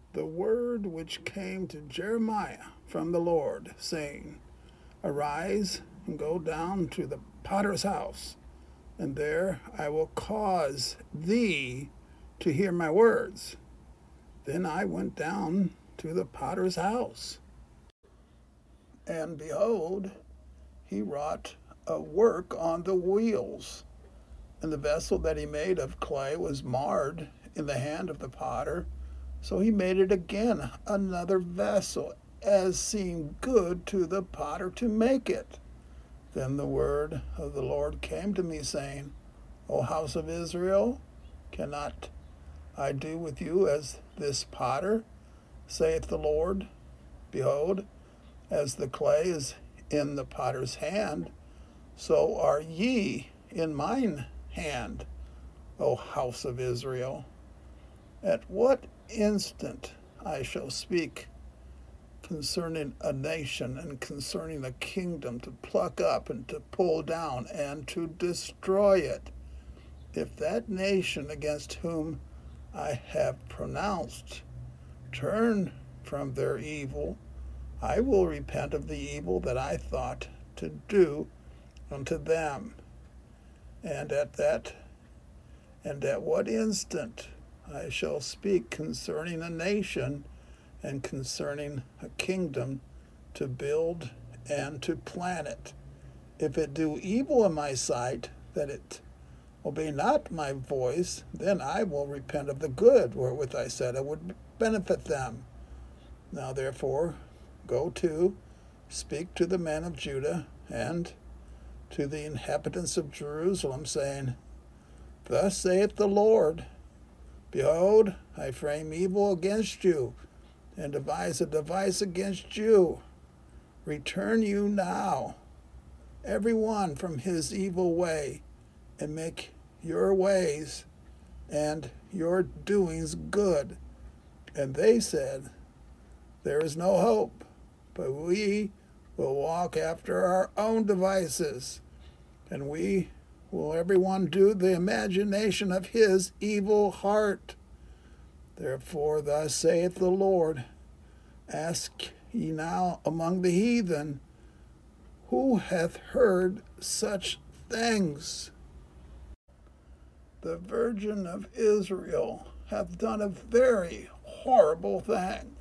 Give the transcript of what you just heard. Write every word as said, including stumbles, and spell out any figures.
the word which came to Jeremiah from the Lord, saying, Arise and go down to the potter's house, and there I will cause thee to hear my words. Then I went down to the potter's house, and behold, he wrought a work on the wheels. And the vessel that he made of clay was marred in the hand of the potter. So he made it again another vessel, as seemed good to the potter to make it. Then the word of the Lord came to me, saying, O house of Israel, cannot I do with you as this potter, saith the Lord? Behold, as the clay is in the potter's hand, so are ye in mine hand, O house of Israel. At what instant I shall speak concerning a nation and concerning a kingdom, to pluck up and to pull down and to destroy it. If that nation against whom I have pronounced turn from their evil, I will repent of the evil that I thought to do unto them. And at that, and at what instant I shall speak concerning a nation and concerning a kingdom, to build and to plant it. If it do evil in my sight, that it obey not my voice, then I will repent of the good wherewith I said I would benefit them. Now therefore, go to, speak to the men of Judah and to the inhabitants of Jerusalem, saying, Thus saith the Lord, Behold, I frame evil against you, and devise a device against you. Return you now, every one from his evil way, and make your ways and your doings good. And they said, There is no hope, but we will walk after our own devices, and we will every one do the imagination of his evil heart. Therefore thus saith the Lord, Ask ye now among the heathen, who hath heard such things? The Virgin of Israel hath done a very horrible thing.